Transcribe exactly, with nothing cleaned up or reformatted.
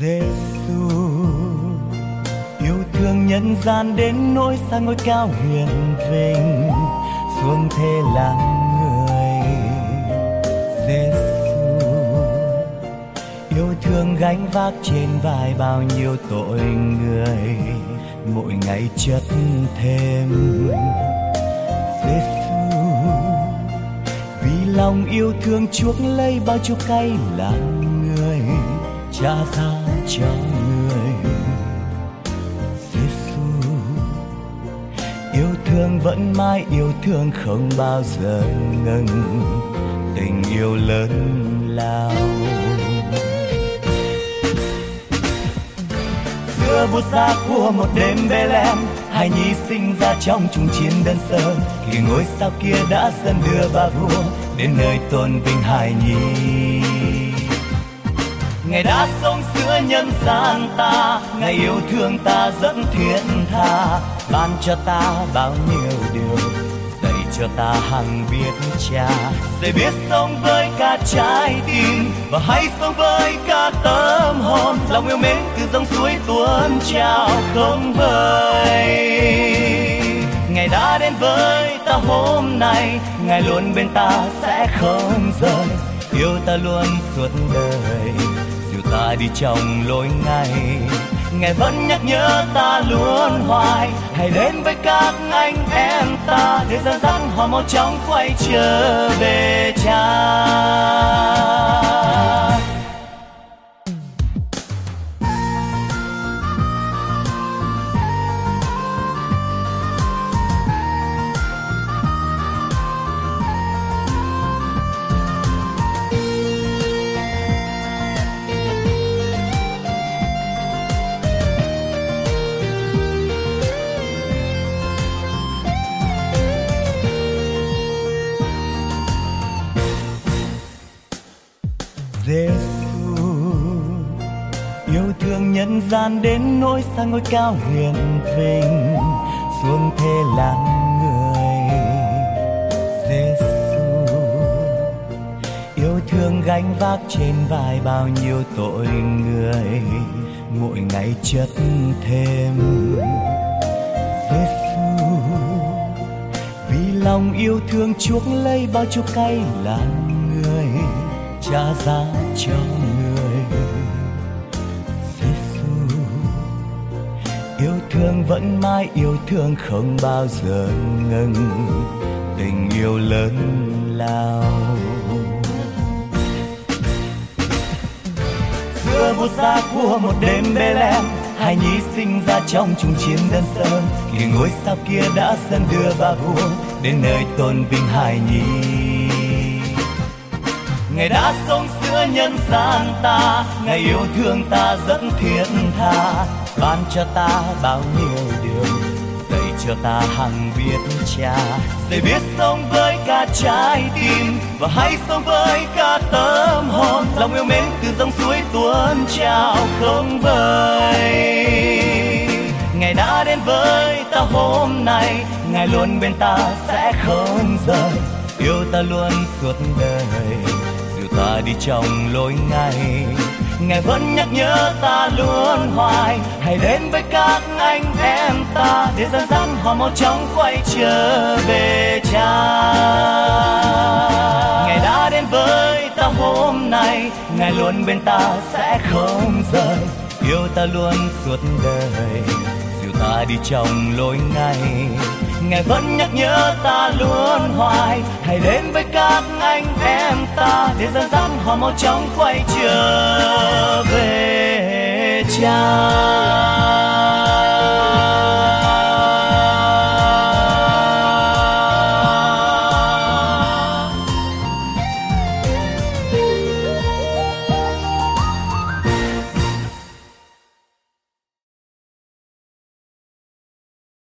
Giêsu yêu thương nhân gian đến nỗi xa ngôi cao huyền vinh xuống thế làm người. Giêsu yêu thương gánh vác trên vai bao nhiêu tội người, mỗi ngày chất thêm. Giêsu vì lòng yêu thương chuốc lấy bao nhiêu cay làm người, trả giá cho người. Giêsu yêu thương vẫn mãi yêu thương không bao giờ ngừng, tình yêu lớn lao. Giữa buốt giá của một đêm Bethlehem, hài nhi sinh ra trong chung chiến đơn sơ, thì ngôi sao kia đã dần đưa ba vua đến nơi tôn vinh hài nhi. Ngài đã sống giữa nhân gian ta, Ngài yêu thương ta dẫn thiên tha, ban cho ta bao nhiêu điều, dạy cho ta hằng biết Cha. Sẽ biết sống với cả trái tim và hãy sống với cả tâm hồn, lòng yêu mến từ dòng suối tuôn trào không vơi. Ngài đã đến với ta hôm nay, Ngài luôn bên ta sẽ không rời, yêu ta luôn suốt đời, dìu ta đi trong lối ngay. Ngài vẫn nhắc nhớ ta luôn hoài, hãy đến với các anh em ta để dẫn dắt họ mau chóng quay trở về Cha. Giêsu yêu thương nhân gian đến nỗi xa ngôi cao huyền vinh xuống thế làm người. Giêsu yêu thương gánh vác trên vai bao nhiêu tội người, mỗi ngày chất thêm. Giêsu vì lòng yêu thương chuốc lấy bao nhiêu cay làm người, trả giá cho người. Giêsu yêu thương vẫn mãi yêu thương không bao giờ ngừng, tình yêu lớn lao. Giữa buốt giá của một đêm Bethlehem, hài nhi sinh ra trong chung chiến đơn sơ, thì ngôi sao kia đã dần đưa ba vua đến nơi tôn vinh hài nhi. Ngài đã sống giữa nhân gian ta, Ngài yêu thương ta dẫn thiên tha, ban cho ta bao nhiêu điều, dạy cho ta hằng biết Cha. Sẽ biết sống với cả trái tim và hãy sống với cả tâm hồn, lòng yêu mến từ dòng suối tuôn trào không vơi. Ngài đã đến với ta hôm nay, Ngài luôn bên ta sẽ không rời, yêu ta luôn suốt đời, ta đi trong lối ngay. Ngài vẫn nhắc nhớ ta luôn hoài, hãy đến với các anh em ta để dẫn dắt họ mau chóng quay trở về Cha. Ngài đã đến với ta hôm nay, Ngài luôn bên ta sẽ không rời, yêu ta luôn suốt đời, dìu ta đi trong lối ngay. Ngài vẫn nhắc nhớ ta luôn hoài, hãy đến với các anh em ta để dẫn dắt họ mau chóng quay trở về Cha.